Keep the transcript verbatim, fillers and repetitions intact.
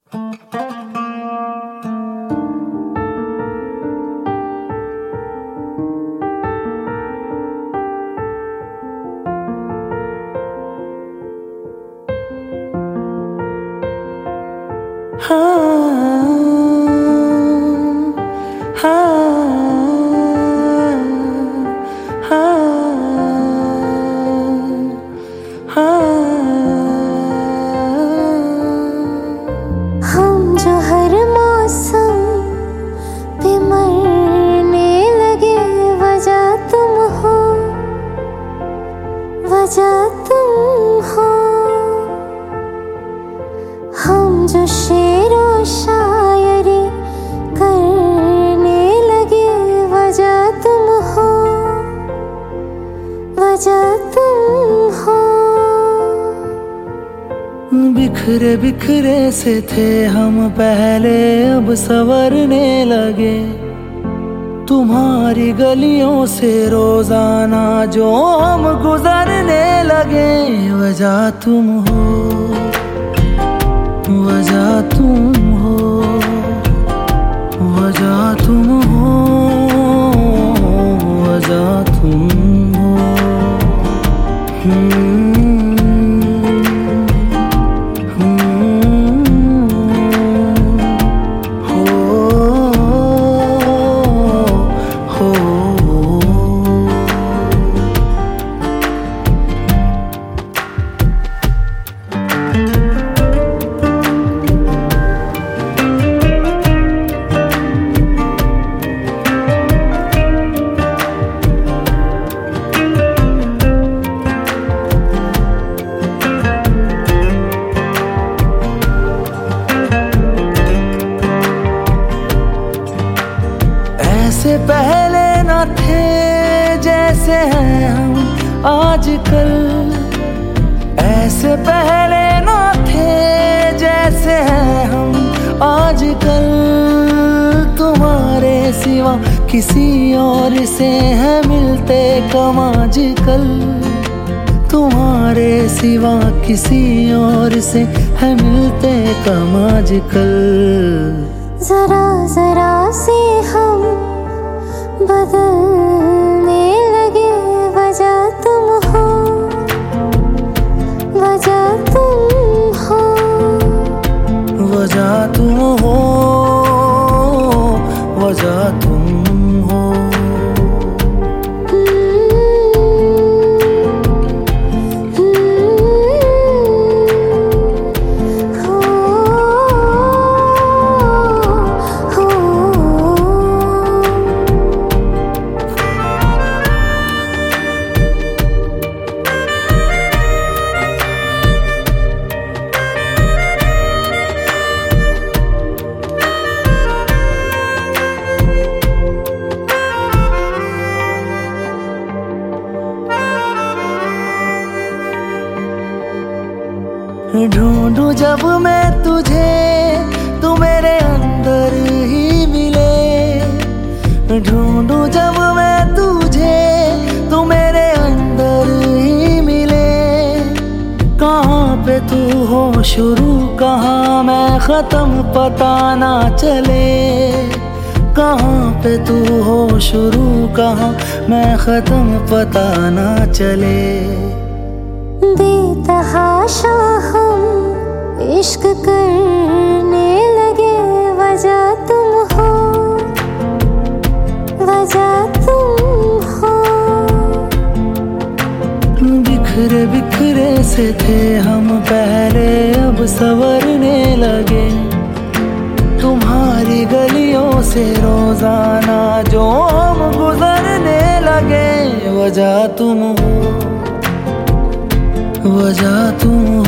हम जो हर मौसम पे मरने लगे, वजह तुम हो, वजह तुम हो। हम जो शेरो शायरी करने लगे, वजह तुम हो, वजह तुम हो। बिखरे बिखरे से थे हम पहले, अब संवरने लगे। तुम्हारी गलियों से रोजाना जो हम गुजरने लगे, वजह तुम हो, वजह तुम हो, वजह तुम हो, वजह तुम हो। hmm. ऐसे पहले न थे जैसे हैं हम आजकल, ऐसे पहले न थे जैसे हैं हम आजकल। तुम्हारे सिवा किसी और से है मिलते कम आजकल, तुम्हारे सिवा किसी और से है मिलते कम आजकल। जरा जरा से हम बदलने लगे, वजह तुम हो, वजह तुम हो, वजह तुम हो, वजह तुम हो। ढूंढूं जब मैं तुझे, तू मेरे अंदर ही मिले। ढूंढूं जब मैं तुझे, तू मेरे अंदर ही मिले। कहाँ पे तू हो शुरू, कहाँ मैं खत्म, पता ना चले। कहाँ पे तू हो शुरू, कहाँ मैं खत्म, पता ना चले। बेतहाशा हम इश्क करने लगे, वजह तुम हो, वजह तुम हो। बिखरे बिखरे से थे हम पहले, अब संवरने लगे। तुम्हारी गलियों से रोजाना जो हम गुजरने लगे, वजह तुम हो, वजह तुम